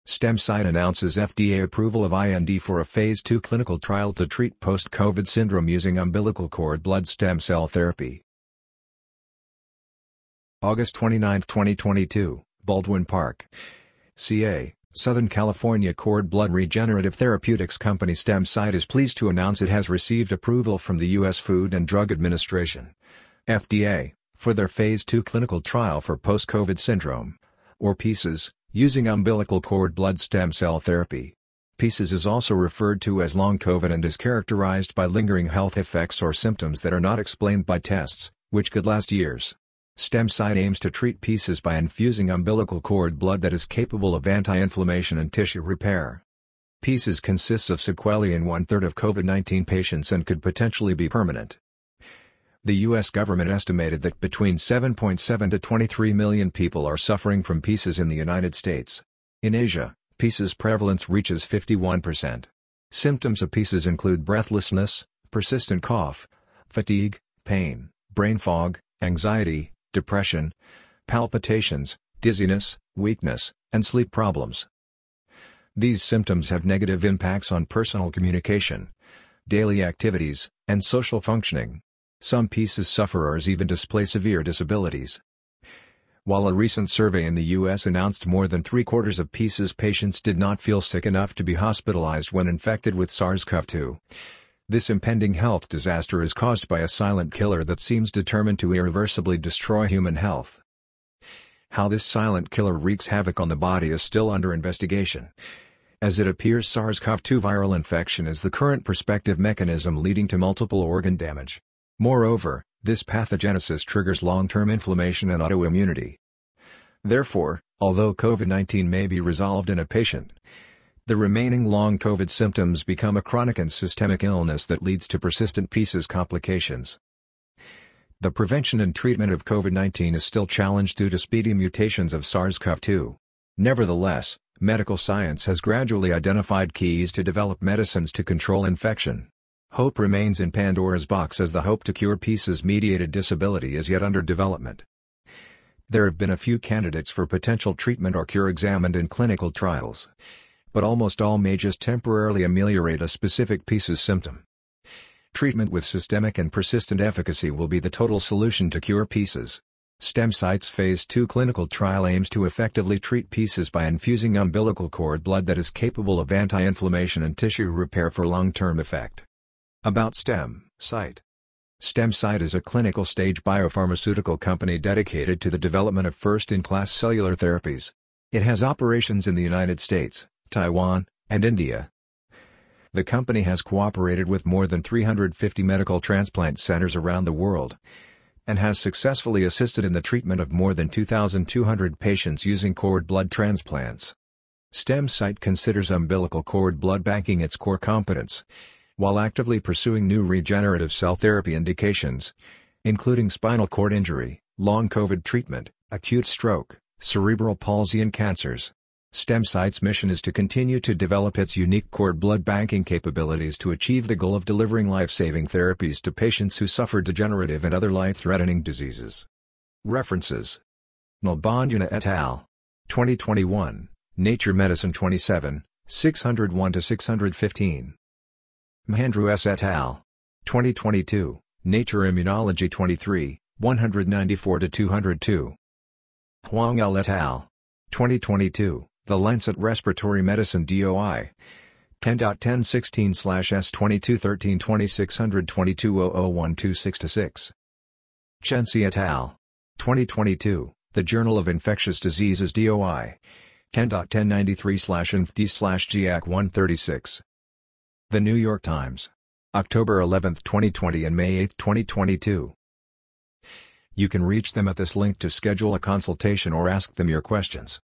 StemCyte announces FDA approval of IND for a Phase 2 clinical trial to treat post-COVID syndrome using umbilical cord blood stem cell therapy. August 29, 2022, Baldwin Park, CA, Southern California cord blood regenerative therapeutics company StemCyte is pleased to announce it has received approval from the U.S. Food and Drug Administration, FDA, for their Phase 2 clinical trial for post-COVID syndrome, or PCES, using umbilical cord blood stem cell therapy. PCES is also referred to as long COVID and is characterized by lingering health effects or symptoms that are not explained by tests, which could last years. StemCyte aims to treat PCES by infusing umbilical cord blood that is capable of anti-inflammation and tissue repair. PCES consists of sequelae in 1/3 of COVID-19 patients and could potentially be permanent. The U.S. government estimated that between 7.7 to 23 million people are suffering from PCES in the United States. In Asia, PCES prevalence reaches 51%. Symptoms of PCES include breathlessness, persistent cough, fatigue, pain, brain fog, anxiety, depression, palpitations, dizziness, weakness, and sleep problems. These symptoms have negative impacts on personal communication, daily activities, and social functioning. Some PCES sufferers even display severe disabilities. While a recent survey in the U.S. announced more than 3/4 of PCES patients did not feel sick enough to be hospitalized when infected with SARS-CoV-2, this impending health disaster is caused by a silent killer that seems determined to irreversibly destroy human health. How this silent killer wreaks havoc on the body is still under investigation. As it appears, SARS-CoV-2 viral infection is the current prospective mechanism leading to multiple organ damage. Moreover, this pathogenesis triggers long-term inflammation and autoimmunity. Therefore, although COVID-19 may be resolved in a patient, the remaining long COVID symptoms become a chronic and systemic illness that leads to persistent PCES complications. The prevention and treatment of COVID-19 is still challenged due to speedy mutations of SARS-CoV-2. Nevertheless, medical science has gradually identified keys to develop medicines to control infection. Hope remains in Pandora's box as the hope to cure PCES-mediated disability is yet under development. There have been a few candidates for potential treatment or cure examined in clinical trials, but almost all may just temporarily ameliorate a specific PCES symptom. Treatment with systemic and persistent efficacy will be the total solution to cure PCES. StemCyte's Phase 2 clinical trial aims to effectively treat PCES by infusing umbilical cord blood that is capable of anti-inflammation and tissue repair for long-term effect. About StemCyte. StemCyte is a clinical-stage biopharmaceutical company dedicated to the development of first-in-class cellular therapies. It has operations in the United States, Taiwan, and India. The company has cooperated with more than 350 medical transplant centers around the world, and has successfully assisted in the treatment of more than 2,200 patients using cord blood transplants. StemCyte considers umbilical cord blood banking its core competence, while actively pursuing new regenerative cell therapy indications, including spinal cord injury, long COVID treatment, acute stroke, cerebral palsy and cancers. StemCyte's mission is to continue to develop its unique cord blood banking capabilities to achieve the goal of delivering life-saving therapies to patients who suffer degenerative and other life-threatening diseases. References: Nalbandian et al. 2021, Nature Medicine 27, 601-615. Mahendru S. et al. 2022, Nature Immunology 23, 194-202. Huang L. et al. 2022, The Lancet Respiratory Medicine DOI. 10.1016/S2213-2622-001266-6. Chensi et al. 2022, The Journal of Infectious Diseases DOI. 10.1093/INFD/GAC136. The New York Times. October 11, 2020 and May 8, 2022. You can reach them at this link to schedule a consultation or ask them your questions.